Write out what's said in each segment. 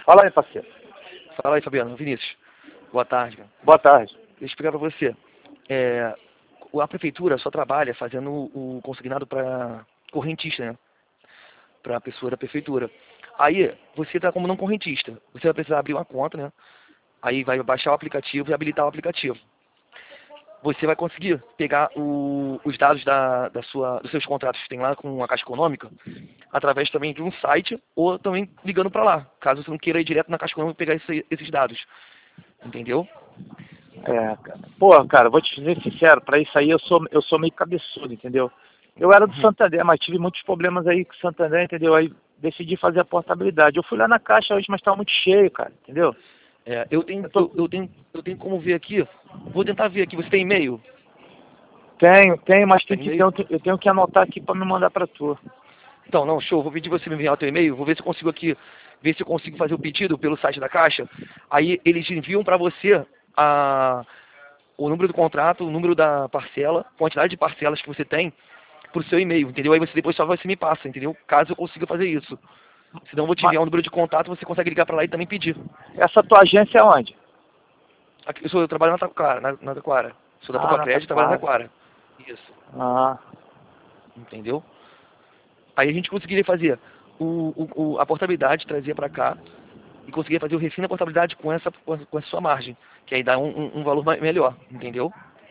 Fala aí, parceiro. Fala aí, Fabiano. Vinícius. Boa tarde, cara. Boa tarde. Deixa eu explicar para você. A prefeitura só trabalha fazendo o consignado para correntista, né? Para a pessoa da prefeitura. Aí, você está como não correntista. Você vai precisar abrir uma conta, né? Aí vai baixar o aplicativo e habilitar o aplicativo. Você vai conseguir pegar os dados dos seus contratos que tem lá com a Caixa Econômica através também de um site ou também ligando para lá, caso você não queira ir direto na Caixa Econômica e pegar esses dados. Entendeu? Cara. Pô, cara, vou te dizer sincero, pra isso aí eu sou meio cabeçudo, entendeu? Eu era do Santander, mas tive muitos problemas aí com o Santander, entendeu? Aí decidi fazer a portabilidade. Eu fui lá na Caixa hoje, mas estava muito cheio, cara, entendeu? Eu tenho como ver aqui. Vou tentar ver aqui. Você tem e-mail? Tenho, mas Tem e-mail? eu tenho que anotar aqui pra me mandar pra tu. Então, não, show. Vou pedir você me enviar o teu e-mail. Vou ver se eu consigo aqui, ver se eu consigo fazer o pedido pelo site da Caixa. Aí eles enviam para você o número do contrato, o número da parcela, quantidade de parcelas que você tem pro seu e-mail, entendeu? Aí você depois só você me passa, entendeu? Caso eu consiga fazer isso. Senão eu vou te Mas enviar um número de contato, você consegue ligar para lá e também pedir. essa tua agência é onde? Aqui, eu trabalho na Taquara, na Taquara. Sou da Ah, Taquara na Crédito, trabalho na Taquara. Taquara. Isso. Ah, Entendeu? Aí a gente conseguiria fazer a portabilidade, trazer para cá, e conseguiria fazer o refim da portabilidade com essa sua margem, que aí dá um valor melhor, entendeu?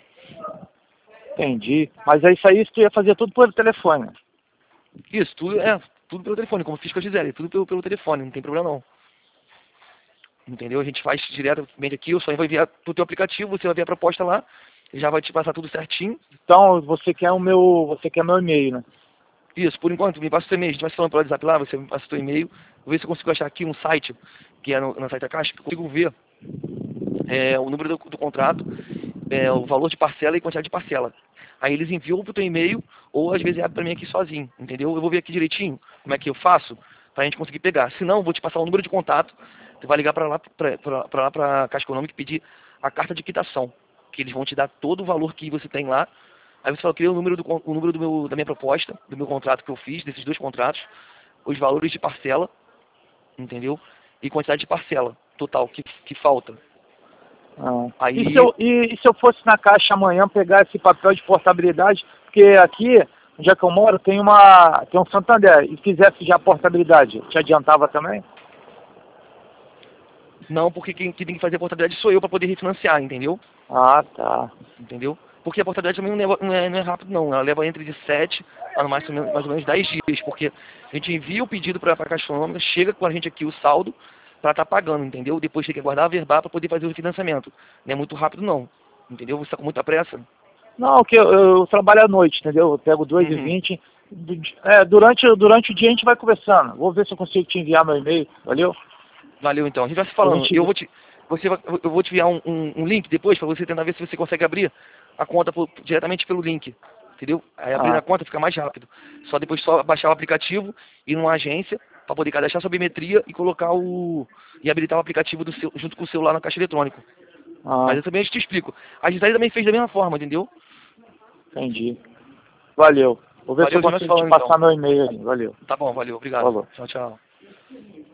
entendi. Mas é isso aí, tu ia fazer tudo pelo telefone, né? Isso, tudo pelo telefone, como fiz com a Gisele, tudo pelo telefone, não tem problema não. Entendeu? A gente faz diretamente aqui, eu só vou enviar pro teu aplicativo, você vai ver a proposta lá, já vai te passar tudo certinho. Então, você quer meu e-mail, né? Isso, por enquanto, me passa o seu e-mail, a gente vai se falando pelo WhatsApp lá, você me passa o seu e-mail, vou ver se eu consigo achar aqui um site, que é no site da Caixa, que eu consigo ver o número do contrato, o valor de parcela e quantidade de parcela. Aí eles enviam pro teu e-mail, ou às vezes abre para mim aqui sozinho, entendeu? Eu vou ver aqui direitinho como é que eu faço, pra gente conseguir pegar. Se não, eu vou te passar o número de contato, você vai ligar para lá, pra Caixa Econômica e pedir a carta de quitação, que eles vão te dar todo o valor que você tem lá. Aí você fala, eu queria o número da minha proposta, do meu contrato que eu fiz, desses dois contratos, os valores de parcela, entendeu? E quantidade de parcela total que falta. Ah. Aí, E se eu fosse na Caixa amanhã pegar esse papel de portabilidade, porque aqui, onde é que eu moro, tem um Santander, e fizesse já a portabilidade, te adiantava também? não, porque quem tem que fazer a portabilidade sou eu para poder refinanciar, entendeu? Ah, tá. Entendeu? Porque a portabilidade também não é rápido, não. Ela leva entre de 7 a mais ou menos 10 dias, porque a gente envia o pedido para a Caixa Econômica, chega com a gente aqui o saldo para estar pagando, entendeu? Depois tem que aguardar a verbar para poder fazer o refinanciamento. Não é muito rápido, não. Entendeu? Você está com muita pressa? Não, que eu trabalho à noite, entendeu? Eu pego 2h20. Durante o dia a gente vai conversando. Vou ver se eu consigo te enviar meu e-mail, valeu? Valeu, então. A gente vai se A falando. gente... Eu vou te enviar um link depois para você tentar ver se você consegue abrir a conta diretamente pelo link. Entendeu? Aí abrir a conta fica mais rápido. Só baixar o aplicativo, ir numa agência para poder cadastrar sua biometria e colocar e habilitar o aplicativo junto com o celular na caixa eletrônico. Mas eu também te explico. A Gisele também fez da mesma forma, entendeu? Entendi. Valeu. Vou ver se eu Valeu, a gente vai se consigo te falando passar então. meu e-mail aí. Valeu. Tá bom, valeu, obrigado. Falou. Tchau, tchau.